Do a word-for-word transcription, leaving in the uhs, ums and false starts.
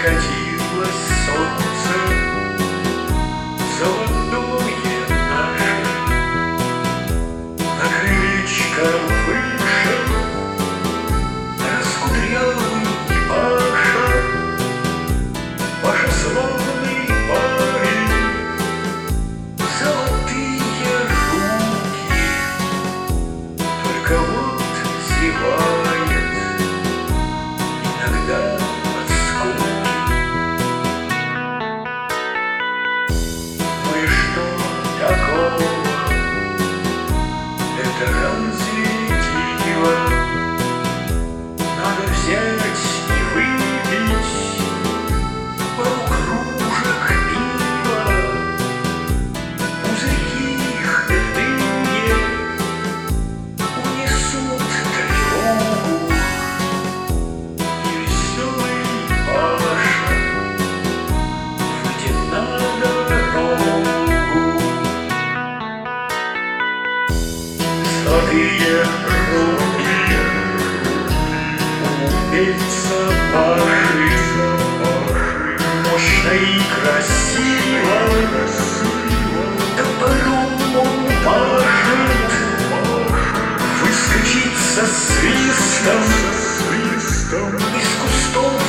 Закатилось солнце золотое наше, на крылечко вышел раскудрявый Паша. Паша славный парень, золотые руки, только вот зевает иногда от скуки. Ну и что такого? Это разве диво? Надо взять и выпить пару кружек пива. Пузырьки хмельные унесут тревогу, и веселый Паша выйдет на дорогу. Золотые руки у певца Паши, мощно и красиво, топором он машет, выскочить со свистом из кустов